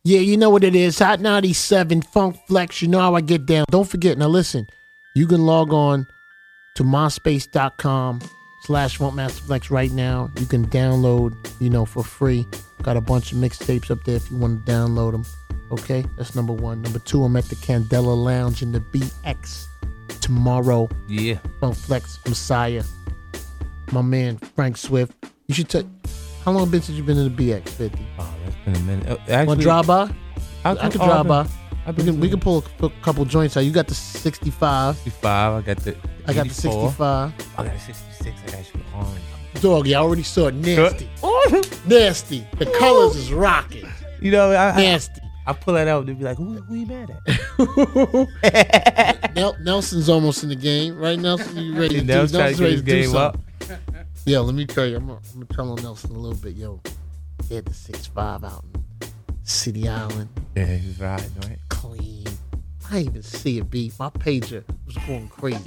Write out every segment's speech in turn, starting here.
Yeah, you know what it is. Hot 97, Funk Flex. You know how I get down. Don't forget. Now listen, you can log on to myspace.com/FunkMasterFlex right now. You can download, for free. Got a bunch of mixtapes up there if you want to download them. Okay, that's number one. Number two, I'm at the Candela Lounge in the BX tomorrow. Yeah. Funk Flex, Messiah, my man Frank Swift. You should tell. How long since you been in the BX, 50? Oh, that's been a minute. Actually, Want to drive by? I could drive by. We can pull a couple joints out. You got the 65. 65. I got the 84. I got the 65. I got the 66. I got you orange. Dog, I already saw it. Nasty. Nasty. The colors is rocking. Nasty. I pull that out. They'll be like, who you mad at? Nelson's almost in the game. Right, Nelson? You ready? Nelson's trying to get his game up. Yo, let me tell you. I'm going to tell on Nelson a little bit. Yo, they had the 6'5" out in City Island. Yeah, he was riding, right? Clean. I didn't even see it, B. My pager was going crazy.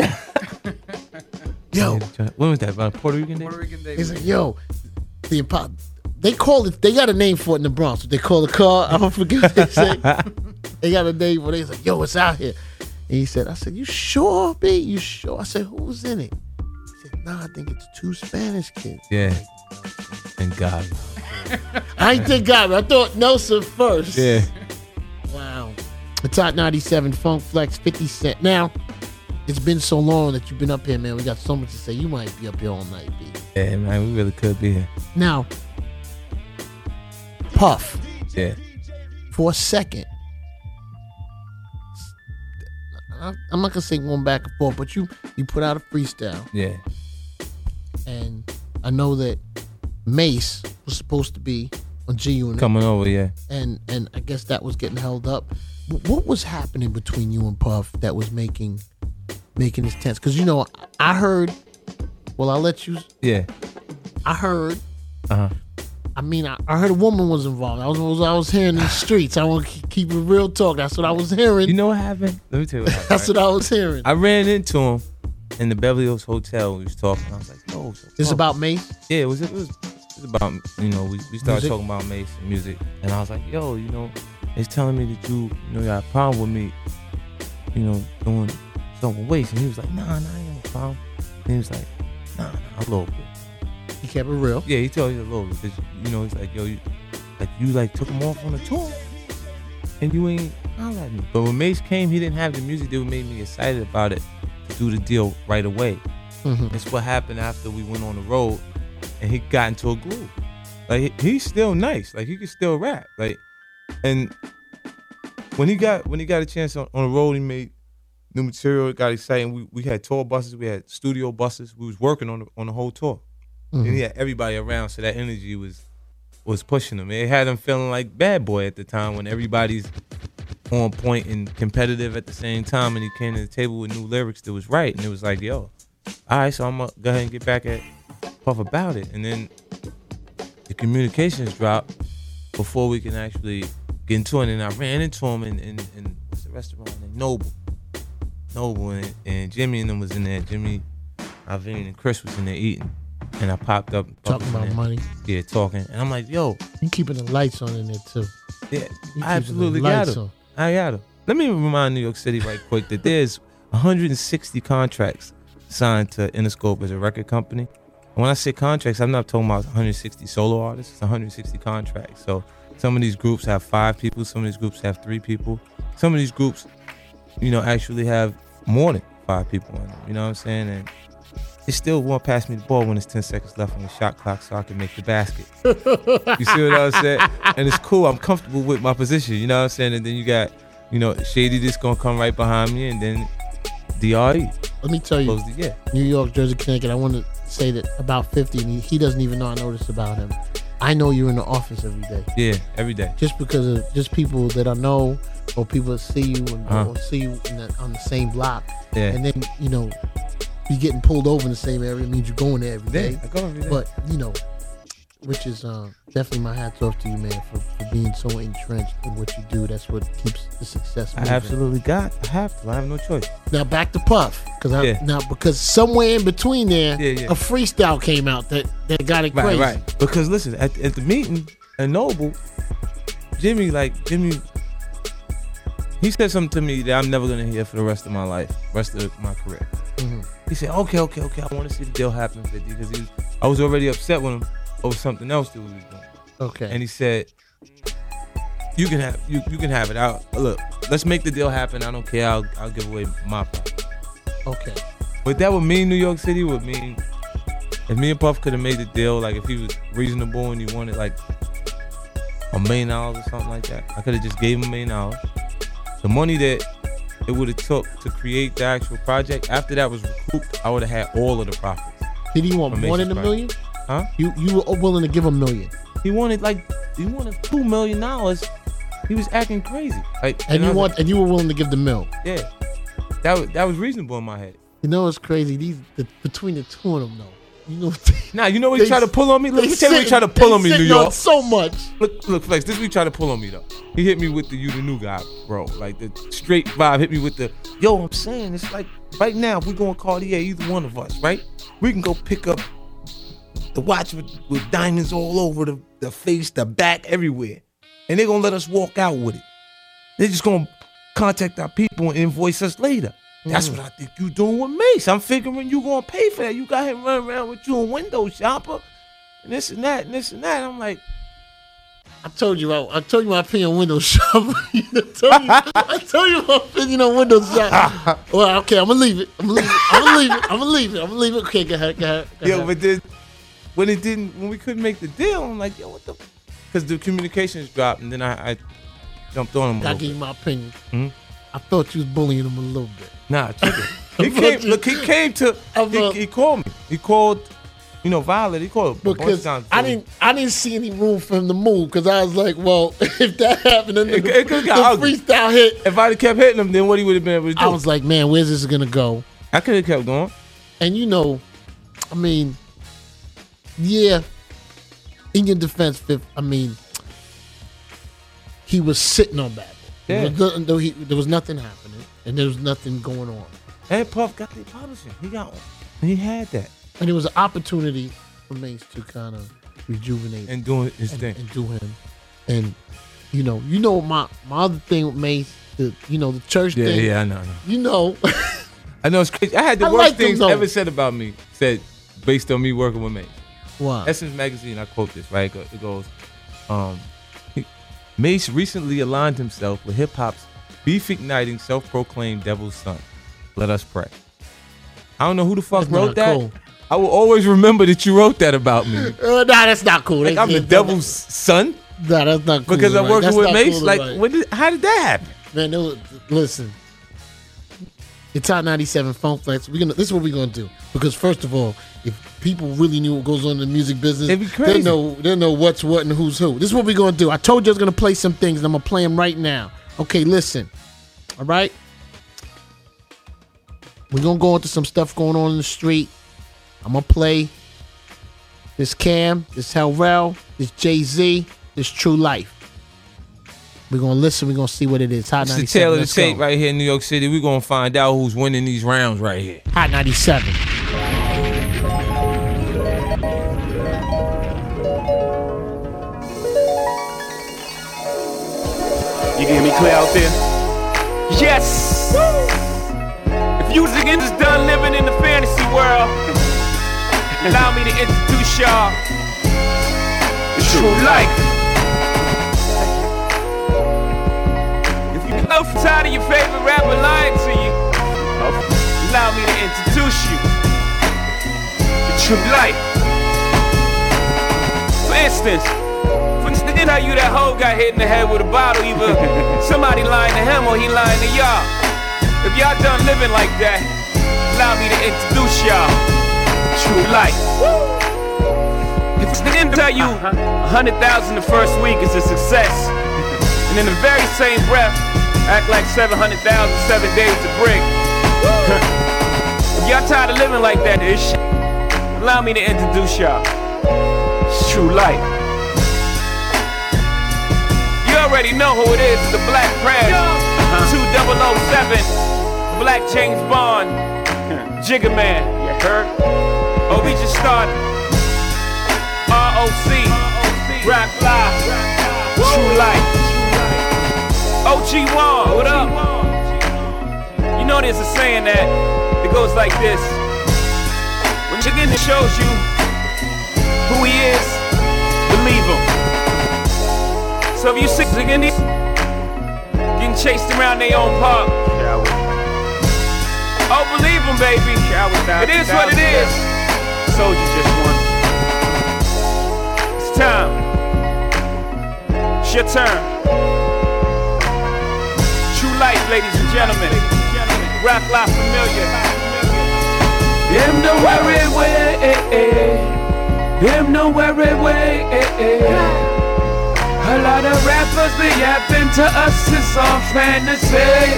Yo. When was that? Puerto Rican Day? Puerto Rican Day. He's like, yo, they call it, they got a name for it in the Bronx. They call the car, I don't forget what they say. They got a name for it. They was like, yo, it's out here. And he said, I said, you sure, B? You sure? I said, who's in it? He said, nah, I think it's 2 Spanish kids. Yeah. And God. I ain't think God. I thought Nelson first. Yeah. Wow. It's Hot 97, Funk Flex, 50 Cent. Now, it's been so long that you've been up here, man. We got so much to say. You might be up here all night, B. Yeah, man, we really could be here. Now, Puff. Yeah. For a second. I'm not going to say going back and forth, but you put out a freestyle. Yeah. And I know that Mace was supposed to be on G-Unit. Coming over, yeah. And I guess that was getting held up. What was happening between you and Puff that was making this tense? Because, I heard, well, I'll let you. Yeah. I heard. Uh-huh. I mean, I heard a woman was involved. I was hearing in the streets. I want to keep it real talk. That's what I was hearing. You know what happened? Let me tell you what happened. That's what I was hearing. I ran into him in the Beverly Hills Hotel. We was talking. I was like, yo. It's about Mace? Yeah, it was about, we started talking about Mace and music. And I was like, yo, it's telling me that you got a problem with me, doing something with Waste. And he was like, nah, I ain't no problem. And he was like, nah, a little bit. He kept it real. Yeah, he told you a little bit. He's like, yo, you took him off on a tour. And you ain't holler at me. But when Mace came, he didn't have the music that made me excited about it to do the deal right away. Mm-hmm. It's what happened after we went on the road and he got into a groove. Like, he's still nice. Like, he can still rap. Like, and when he got a chance on the road, he made new material. It got exciting. We had tour buses. We had studio buses. We was working on the whole tour. Mm-hmm. And he had everybody around, so that energy was pushing him. It had him feeling like Bad Boy at the time when everybody's on point and competitive at the same time, and he came to the table with new lyrics that was right. And it was like, yo, all right, so I'm going to go ahead and get back at Puff about it. And then the communications dropped before we can actually get into it. And I ran into him in what's the restaurant named Noble, and Jimmy and them was in there. Jimmy, Alvin, and Chris was in there eating. And I popped up. Talking about money. Yeah, talking. And I'm like, yo. You keeping the lights on in there, too. Yeah, I absolutely got him. I got him. Let me remind New York City right quick that there's 160 contracts signed to Interscope as a record company. And when I say contracts, I'm not talking about 160 solo artists. It's 160 contracts. So some of these groups have 5 people. Some of these groups have 3 people. Some of these groups, actually have more than 5 people in them. You know what I'm saying? And it still won't pass me the ball when it's 10 seconds left on the shot clock so I can make the basket. You see what I'm saying? And it's cool. I'm comfortable with my position. You know what I'm saying? And then you got, Shady that's going to come right behind me, and then D.R.E. Let me tell you, New York, Jersey, Connecticut, I want to say that about 50, and he doesn't even know I know this about him. I know you're in the office every day. Yeah, every day. Just because of just people that I know or people that see you or see you on the same block. Yeah. And then, you getting pulled over in the same area means you're going there every day. Yeah, I go every day. But, which is definitely my hats off to you, man, for being so entrenched in what you do. That's what keeps the success moving. I absolutely I have to. I have no choice. Now back to Puff, because somewhere in between there, a freestyle came out that got it crazy. Right. Because listen, at the meeting at Noble, Jimmy, he said something to me that I'm never gonna hear for the rest of my life, rest of my career. Mhm. He said, okay, I want to see the deal happen, 50, because I was already upset with him over something else that we was doing. Okay. And he said, you can have it. Look, let's make the deal happen. I don't care. I'll give away my part. Okay. But that would mean New York City would mean if me and Puff could have made the deal, like if he was reasonable and he wanted like $1 million or something like that, I could have just gave him $1 million. The money that it would have took to create the actual project, after that was recouped, I would have had all of the profits. Did he want more than $1 million? Huh? You were willing to give $1 million. He wanted $2 million. He was acting crazy. And you were willing to give the $1 million. Yeah. That was reasonable in my head. You know it's crazy. Between the two of them though. You know. You know what he tried to pull on me? Let me tell you what he tried to pull on me, New York. So much. Look, Flex. This is what he tried to pull on me though. He hit me with the "you the new guy, bro." Like the straight vibe. Hit me with the "yo." I'm saying it's like right now if we going Cartier, either one of us, right? We can go pick up the watch with diamonds all over the face, the back, everywhere, and they're gonna let us walk out with it. They're just gonna contact our people and invoice us later. That's what I think you doing with Mace. I'm figuring you gonna pay for that. You got him running around with you a window shopper, and this and that, and this and that. I'm like, I told you my opinion on window shopper. I told you my opinion on window shopper. Well, okay, I'm gonna leave it. I'm gonna leave it. Okay, go ahead. Yo, but then when we couldn't make the deal, I'm like, yo, what the? Because the communications dropped, and then I jumped on him. I give you my opinion. Mm-hmm. I thought you was bullying him a little bit. Nah, he called me. He called, Violet. He called because I didn't see any room for him to move because I was like, well, if that happened, then the freestyle hit. If I'd have kept hitting him, then what he would have been able to do? I was like, man, where's this gonna go? I could have kept going. And yeah, in your defense, Fifth, he was sitting on that. Yeah. There was nothing happening, and there was nothing going on. And Puff got the publishing. He got one. He had that. And it was an opportunity for Mace to kind of rejuvenate and doing his thing and do him. And my other thing with Mace, the church thing. Yeah, I know. I know it's crazy. I had the worst things ever said about me said based on me working with Mace. Wow. Essence Magazine, I quote this, right? It goes, Mace recently aligned himself with hip-hop's beef-igniting self-proclaimed devil's son. Let us pray. I don't know who the fuck wrote that. Cool. I will always remember that you wrote that about me. Nah, that's not cool. Like I'm the devil's son? Nah, that's not cool. Because I'm working with Mace? Cool, how did that happen? Man, listen. It's Hot 97 Funk Flex. This is what we're gonna do. Because first of all, if people really knew what goes on in the music business, it'd be crazy. They'll know what's what and who's who. This is what we're gonna do. I told you I was gonna play some things, and I'm gonna play them right now. Okay, listen. All right. We're gonna go into some stuff going on in the street. I'm gonna play this Cam, this Hellrell, this Jay-Z, this True Life. We're going to listen. We're going to see what it is. Hot 97. It's the tail of the tape right here in New York City. We're going to find out who's winning these rounds right here. Hot 97. You can hear me clear out there? Yes! If you is done living in the fantasy world, allow me to introduce y'all the True Life. If you're tired of your favorite rapper lying to you, allow me to introduce you the True Life. For instance, how you that hoe got hit in the head with a bottle, either somebody lying to him or he lying to y'all. If y'all done living like that, allow me to introduce y'all True Life. If they didn't tell you 100,000 the first week is a success, and in the very same breath act like 700,000 7 days to break. If y'all tired of living like that, this shit, allow me to introduce y'all True Life. You already know who it is, the Black Prez, 2007, Black James Bond, Jigga Man, you heard? Oh, we just started. ROC, Rap Live, True Life. G1, what up? You know there's a saying that it goes like this. When Chicken shows you who he is, believe him. So if you see Chicken getting chased around their own park, oh, believe him, baby. It is what it is. Soldier just won. It's time. It's your turn. True life, ladies and gentlemen. Rock La Familia. Him no worry way. Him no worry way. A lot of rappers be yapping to us, it's all fantasy.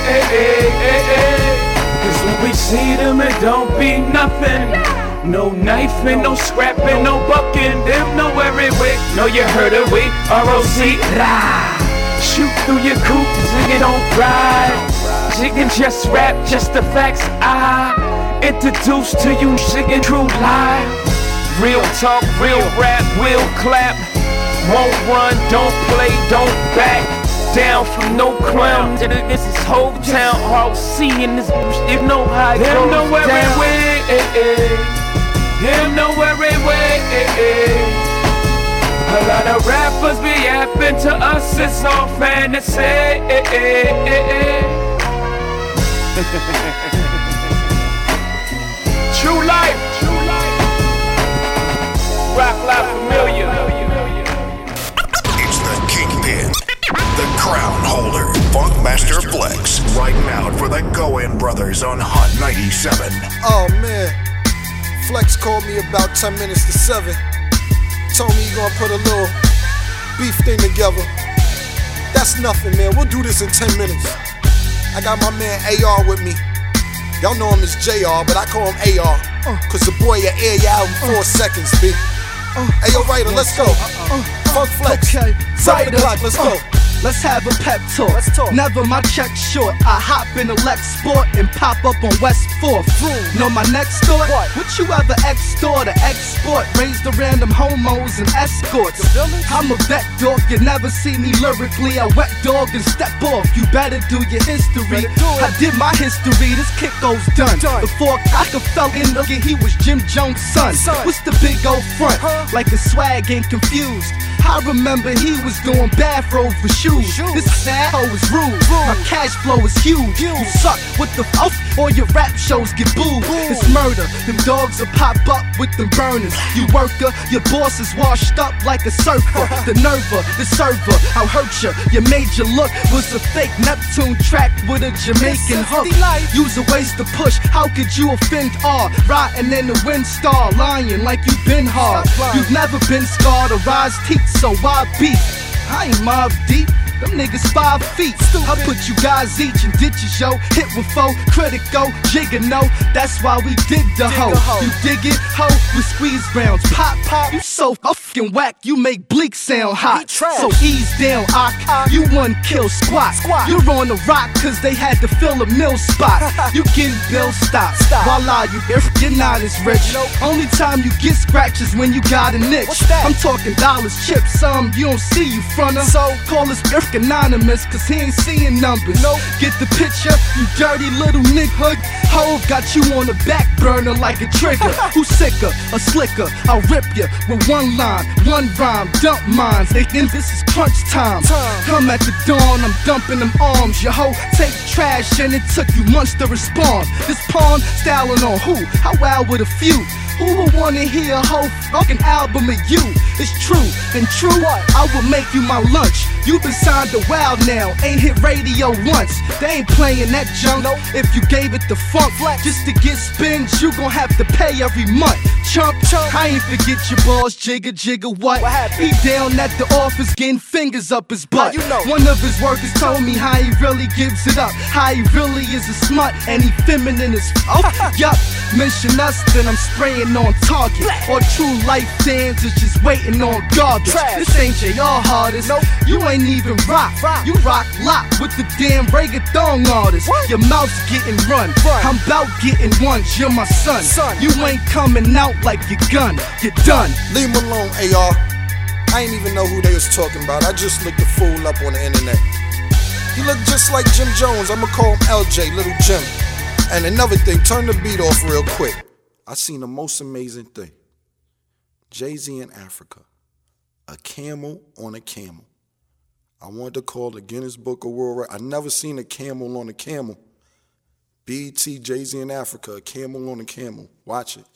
Cause when we see them, it don't be nothing. No knifing, no scrapping, no bucking. Them no worry way. No, you heard of we, ROC. Rah. Shoot through your coupe, sing it on pride. Chicken just rap, just the facts I introduce to you, chicken true live. Real talk, real rap, we'll clap. Won't run, don't play, don't back down from no clown. This is whole town, all seeing this. You know how it goes down. Him no worry way. Him no worry way. A lot of rappers be yapping to us, it's all fantasy. True life. Rock La Familia. It's the Kingpin, the crown holder, Funkmaster Flex. Right now for the Go-In Brothers on Hot 97. Oh man, Flex called me about 10 minutes to 7. Told me he gonna put a little beef thing together. That's nothing, man. We'll do this in 10 minutes. I got my man AR with me. Y'all know him as JR, but I call him AR. Cause the boy will air you out in 4 seconds, B. Hey, yo, Ryder, let's go. Funk Flex. Okay, 7 o'clock, let's go. Let's have a pep talk. Let's talk. Never my check short. I hop in a Lex Sport and pop up on West 4th. Know my next thought? What you ever extort or export? Raise the random homos and escorts. I'm a vet dog, you never see me lyrically. I wet dog and step off. You better do your history. I did my history, this kick goes done. Before I could fell in the he was Jim Jones' son. What's the big old front? Like the swag ain't confused. I remember he was doing bathrobe for shoes. This hoe is rude. My cash flow is huge. You suck with the off, or your rap shows get booed. It's murder. Them dogs will pop up with them burners. You worker, your boss is washed up like a surfer. The nerver, the server, I'll hurt ya. Your major look was a fake Neptune track with a Jamaican hook. Use a waste to push. How could you offend R? Riding in the wind star, lying like you been hard. You've never been scarred or rise teeth, so why beef? I ain't Mob Deep. Them niggas 5 feet. I put you guys each in ditches, yo. Hit with foe, critical, jigger, no. That's why we dig the hoe. You dig it, hoe? We squeeze rounds. Pop, pop. You so fucking whack, you make Bleak sound hot. So ease down, Ock. You one kill squat. You're on the rock, cause they had to fill a mill spot. You getting bill stop. Voila, you're not as rich. Only time you get scratches when you got a niche. I'm talking dollars, chips, some you don't see, you fronter. So call us anonymous, cause he ain't seeing numbers. Get the picture, you dirty little nigga. Hove got you on the back burner like a trigger. Who's sicker, a slicker? I'll rip ya with one line, one rhyme, dump mines. This is crunch time. Come at the dawn, I'm dumping them arms. Your hoe take trash and it took you months to respond. This pawn styling on who? How wild with a few? Who would wanna hear a whole fucking album of you? It's true, and true, I will make you my lunch. You been signed to Wild now, ain't hit radio once. They ain't playing that junk. If you gave it the funk, just to get spins, you gon' have to pay every month. Chump, I ain't forget your balls, jigger, what? He down at the office getting fingers up his butt. One of his workers told me how he really gives it up, how he really is a smut, and he feminine as yup, mention us, then I'm spraying on target. Or true life fans is just waiting on garbage. This ain't JR hardest. You ain't even rock. You rock lock with the damn reggaeton artist. Your mouth's getting run. I'm about getting ones. You're my son. You ain't coming out like you're gun. You're done. Leave him alone, AR. I ain't even know who they was talking about. I just looked the fool up on the internet. He look just like Jim Jones. I'ma call him LJ, Little Jim. And another thing, turn the beat off real quick. I seen the most amazing thing. Jay-Z in Africa. A camel on a camel. I wanted to call the Guinness Book of World Records. I never seen a camel on a camel. BET, Jay-Z in Africa, a camel on a camel. Watch it.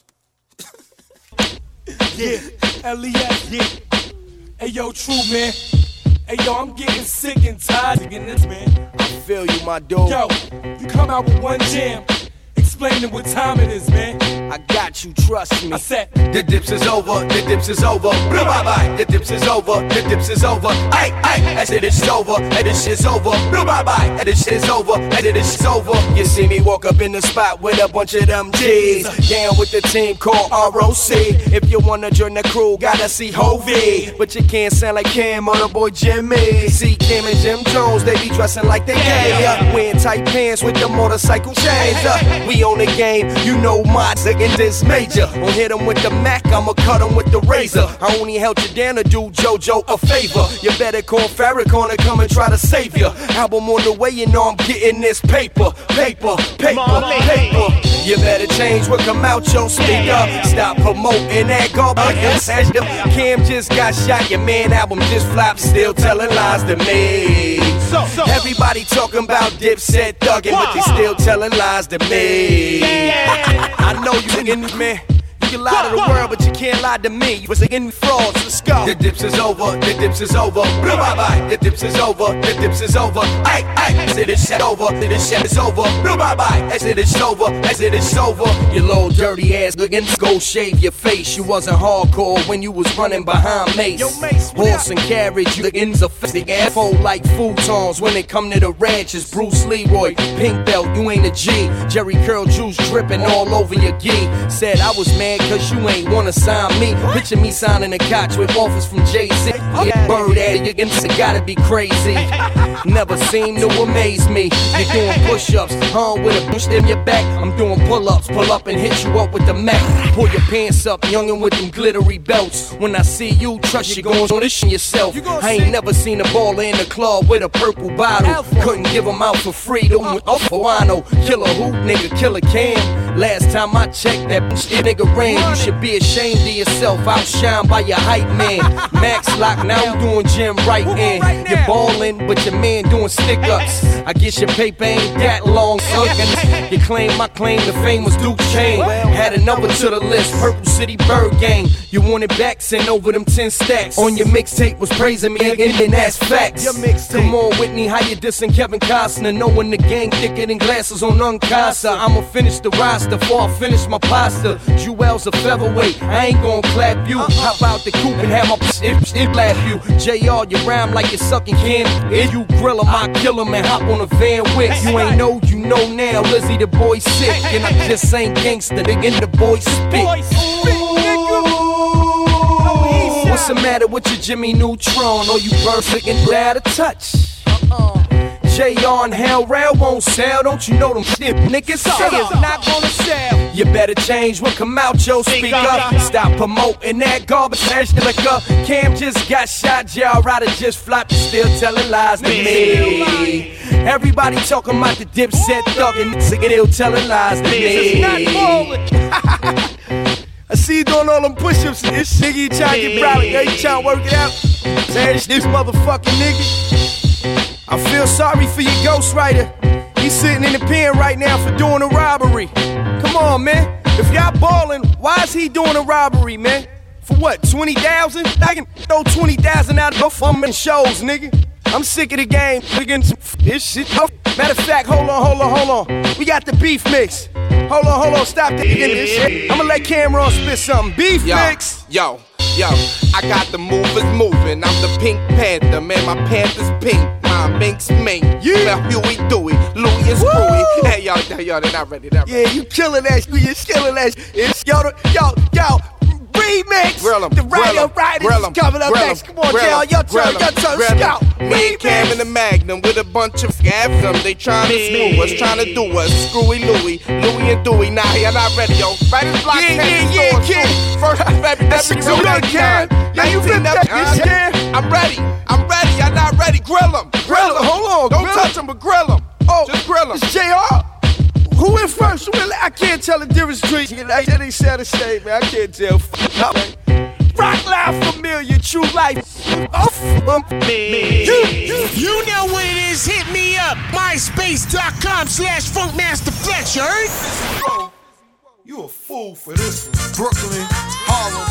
Yeah, LES, yeah. Hey, yo, true, man. Hey, yo, I'm getting sick and tired of getting this, man. I feel you, my dude. Yo, you come out with one jam, explaining what time it is, man. I got you, trust me. I said, the dips is over, the dips is over. Bye-bye, the dips is over, the dips is over. Aye, I said it's over, and this shit's over. Bye-bye, and this shit's over, and this shit's over. You see me walk up in the spot with a bunch of them G's. Down with the team called ROC. If you wanna join the crew, gotta see Hovey. But you can't sound like Cam or the boy Jimmy. See Cam and Jim Jones, they be dressing like they gay. Wearing tight pants with the motorcycle chains. We on the game, you know mods against this major. Won't hit him with the Mac, I'ma cut him with the razor. I only held you down to do JoJo a favor. You better call Farrakhan to come and try to save you. Album on the way, you know I'm getting this paper. You better change what come out your speaker. Stop promoting that garbage. Cam just got shot, your man album just flopped, still telling lies to me. Everybody talking about Dipset thuggin', but they still telling lies to me. I know you in this, man. You can lie to the world, but you can't lie to me. You was in frauds, let's go. The dips is over, the dips is over. Bye-bye, the dips is over, the dips is over. Aye, say this shit over, this shit is over. Bye-bye, I say this over, I say this over. You little dirty ass looking, go shave your face. You wasn't hardcore when you was running behind Mace. Horse and carriage, you looking a the asshole like futons. When it come to the ranch, it's Bruce Leroy. Pink belt, you ain't a G. Jerry curl juice dripping all over your gi. Said I was mad cause you ain't wanna sign me. Picture me signing a contract with offers from Jay-Z. Yeah, bird at you, it gotta be crazy. Never seem to amaze me. You're doing push-ups, with a push in your back. I'm doing pull-ups, pull up and hit you up with the Mac. Pull your pants up, youngin' with them glittery belts. When I see you, trust you gon' on this shit yourself. I ain't never seen a baller in the club with a purple bottle. Couldn't give them out for free. Wano, killer who, nigga, killer Cam. Last time I checked, that shit nigga ran. You should be ashamed of yourself, outshined by your hype man. Max Lock, now I'm doing Jim right in. You're ballin', but your man doing stick-ups. I guess your paper ain't that long, suckin'. You claim I claim the fame was Duke Chain. Had another to the list, Purple City Bird Gang. You want it back, send over them 10 stacks. On your mixtape was praising me again, and that's facts. Come on, Whitney, how you dissing Kevin Costner? Knowing the gang thicker than glasses on Uncasa. I'ma finish the roster before I finish my pasta. Jewel's a featherweight, I ain't gon' clap you. Hop out the coupe and have my it laugh you. JR, you rhyme like you're sucking can. If you grill him, I kill him and hop on a Van Wick. You ain't know, you know now. Lizzie the boy sick, and I just ain't gangster. Nigga, the boy spit. What's the matter with your Jimmy Neutron? Oh, you perfect and out of touch. JR and Hell Rail won't sell, don't you know them shit niggas say it's not gonna sell. You better change what come out your speaker. Stop promoting that garbage ass liquor. Cam just got shot, y'all rider just flopped, you still telling lies to me. Everybody talking about the Dipset thuggin', still telling lies to me. I see you doing all them push-ups and this nigga, you trying to get proud of it, you trying to work it out. Say this motherfucking nigga. I feel sorry for your ghostwriter. He's sitting in the pen right now for doing a robbery. Come on, man. If y'all ballin', why is he doing a robbery, man? For what, 20,000? I can throw 20,000 out of fucking shows, nigga. I'm sick of the game. We getting some this shit. Matter of fact, hold on. We got the beef mix. Hold on, stop this shit. I'ma let Cameron spit something. Beef mix. Yo, I got the movers moving. I'm the Pink Panther, man. My panther's pink. My mink's mink. Yeah, Huey Dewey, Louie and Screwy. Hey, yo, they're not ready. Yeah, you killing that. You killing that. It's yo. Remix. The radio riders coming up next. Come on, your turn. Scout. Me, Cam, and the Magnum with a bunch of scabs. They trying to screw us, trying to do us. Screwy Louie and Dewey. Nah, you're not ready, yo. Right as block 10 kid. First of February. Now you been that. I'm ready. You're not ready. Grill them. Hold on. Don't touch them, but It's JR. Who went first? I can't tell the difference between that ain't sad to say, man. I can't tell. Rock Live Familiar, True Life. You know what it is. Hit me up. MySpace.com/FunkMasterFlex, you heard? You a fool for this one. Brooklyn, Harlem.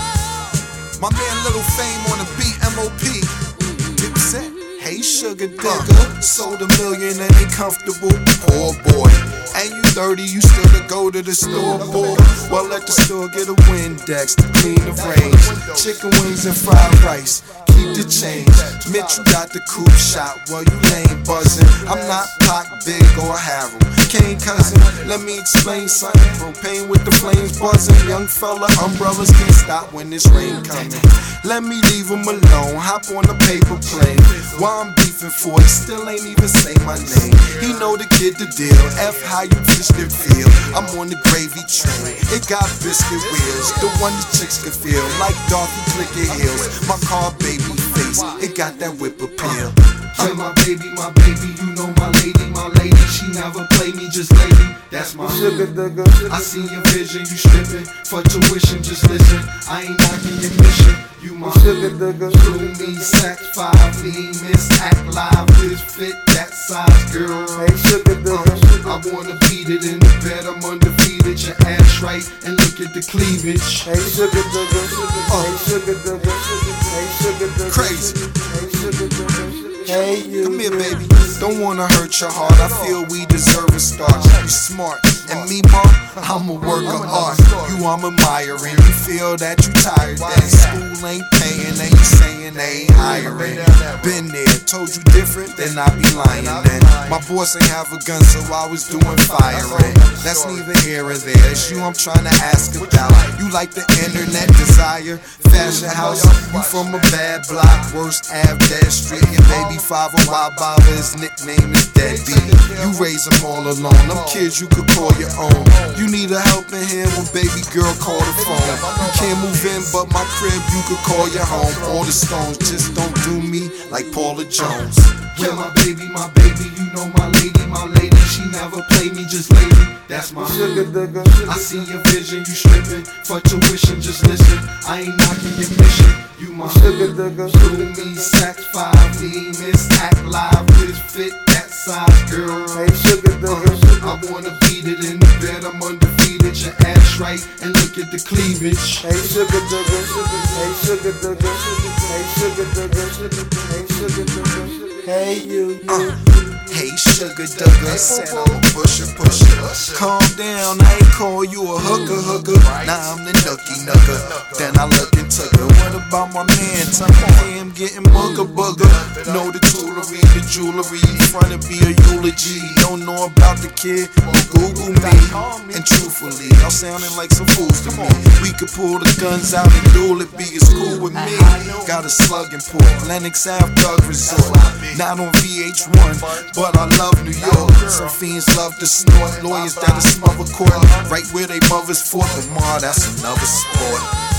My man Little Fame on the beat, M.O.P. Dipset. Hey, sugar digger, sold $1 million and ain't comfortable. Poor boy. And you 30, you still to go to the store, boy. Well, let the store get a Windex to clean the range. Chicken wings and fried rice, keep the change. Mitchell got the coupe shot, well, you lame buzzing. I'm not Pac, Big, or Harold. Kane cousin, let me explain something. Propane with the flames buzzing. Young fella, umbrellas can't stop when this rain coming. Let me leave him alone, hop on the paper plane. Why I'm beefing for, he still ain't even say my name. He know the kid the deal, F how you fish and feel. I'm on the gravy train, it got biscuit wheels. The one the chicks can feel, like Dorothy Clicker Heels. My car baby face, it got that whip appeal. My baby, you know my lady, she never play me, just lady. That's my sugar digger. I see your vision, you stripping for tuition, just listen. I ain't knocking your mission. You my sugar digger. Screw me, sack 5, lean, miss, act live, this fit, that size, girl. Hey, sugar digger. I wanna beat it in the bed, I'm undefeated. Your ass right and look at the cleavage. Hey, sugar digger. Hey, sugar digger. Hey, sugar digger. Crazy. Hey, sugar digger. Hey, you. Come here, baby. Don't wanna hurt your heart. I feel we deserve a start. You smart. And me, ma, I'm a work of art. You, I'm admiring. You feel that you tired. That school ain't paying. And you saying they ain't hiring. Been there. Told you different. Then I be lying then. My boss ain't have a gun, so I was doing firing. That's neither here or there. It's you I'm trying to ask about. You like the internet desire. Fashion house. You from a bad block. Worst Ave, dead street. Your baby father, why bother? His nickname is Deadbeat. You raise them all alone. Them kids you could call your own. You need a helping hand when baby girl call the phone. You can't move in, but my crib you could call your home. All the stones just don't do me like Paula Jones. Yeah, my baby, you know my lady, she never play me, just lady. That's my sugar digger. I see your vision, you stripping for tuition, just listen. I ain't knocking your mission. You my sugar digger. Screw me, sack 5, lean, miss, act live, this fit, that size, girl. Hey, sugar digger. I wanna beat it in the bed, I'm undefeated. Your ass right and look at the cleavage. Hey, sugar digger. Hey, sugar digger. Hey, sugar digger. Hey, sugar digger. Hey, you. Hey, sugar dugger, said I'm a pusher. Calm down, I ain't call you a hooker. Now I'm the nookie nugger. Then I look and took her. What about my man? Tell me I'm getting booger. Know the jewelry in front of me a eulogy. Don't know about the kid? Well, Google me. And truthfully, y'all sounding like some fools to me. We could pull the guns out and duel it, be it's cool with me. Got a slug in port, Lennox Ave Thug Resort. Not on VH1, but I love New York. Some fiends love to snort, lawyers that'll smother court. Right where they mothers fought, but ma, that's another sport.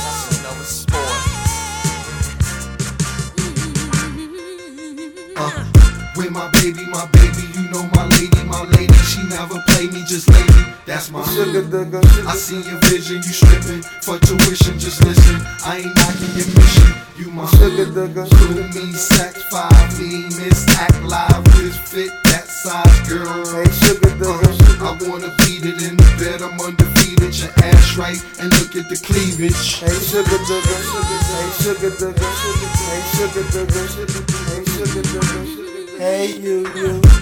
With my baby, you know my lady, she never play me, just lady. That's my sugar digger. I see your vision, you stripping for tuition, just listen. I ain't knocking your mission. You my sugar digger. Screw me, sack 5, lean, miss, act live, this fit, that size, girl. Hey, sugar digger. I wanna beat it in the bed, I'm undefeated. Your ass right and look at the cleavage. Hey, sugar digger. Hey, sugar digger. Hey, sugar digger. Hey, sugar digger. Hey, you.